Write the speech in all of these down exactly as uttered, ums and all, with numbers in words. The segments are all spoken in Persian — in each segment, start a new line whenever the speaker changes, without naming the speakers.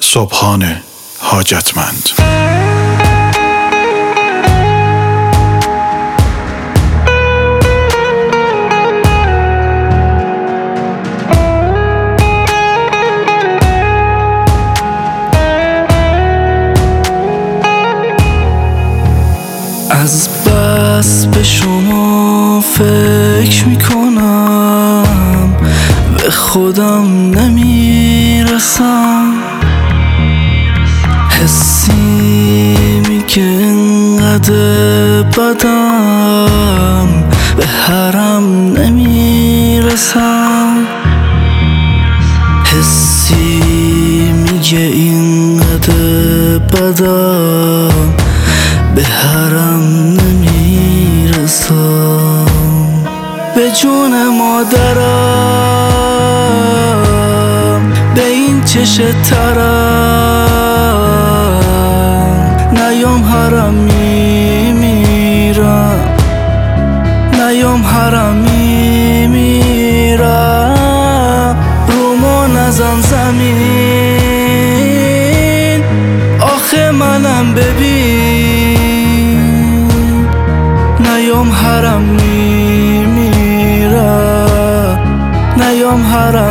صبحان حاجتمند.
از بس به شما فکر میکنم به خودم نمیرسم، حسی میگه انقدر بدم به حرم نمیرسم، حسی میگه اینقدر بدم به حرم نمیرسم. به جون مادرم به این چشه ترم، نیام حرم میمیرم، نیام حرم میمیرم. رومو نزن زمین آخه منم ببین، نیام حرم میمیرم، نیام حرم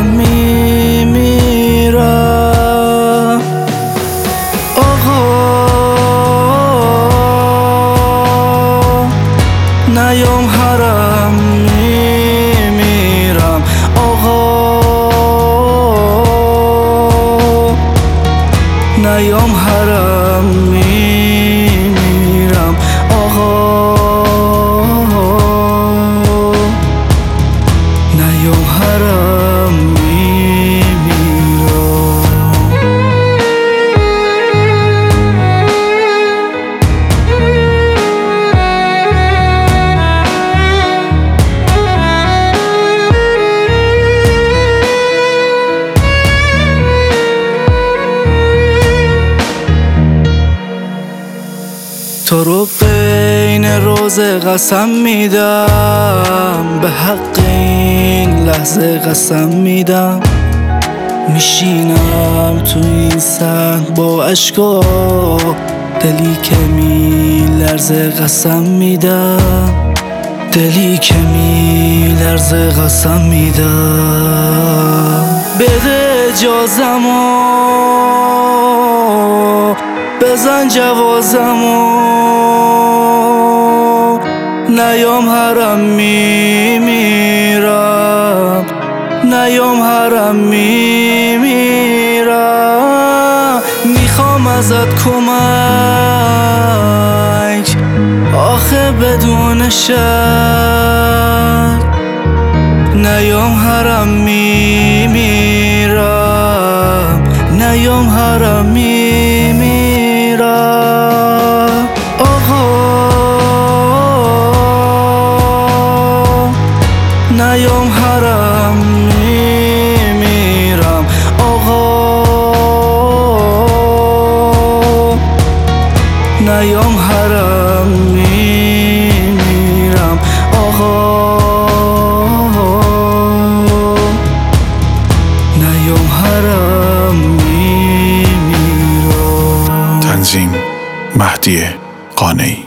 میمیرم. آقا نیام حرم میمیرم، آقا نیام حرم میمیرم، آقا نیام حرم میمیرم. تو رو بین روزه قسم میدم، به حق این لحظه قسم میدم. میشینم تو این صحن با اشکا، دلی که میلرزه قسم میدم، دلی که میلرزه قسم میدم. بده اجازمو بزن جوازمو، نیام حرم میمیرم، نیام حرم میمیرم. میخوام ازت کمک آخه بدون شک، نیام حرم میمیرم، نیام حرم میمیرم. آقا نیام حرم میمیرم، آقا نیام حرم میمیرم، آقا نیام حرم میمیرم.
تنظیم مهدی قانعی.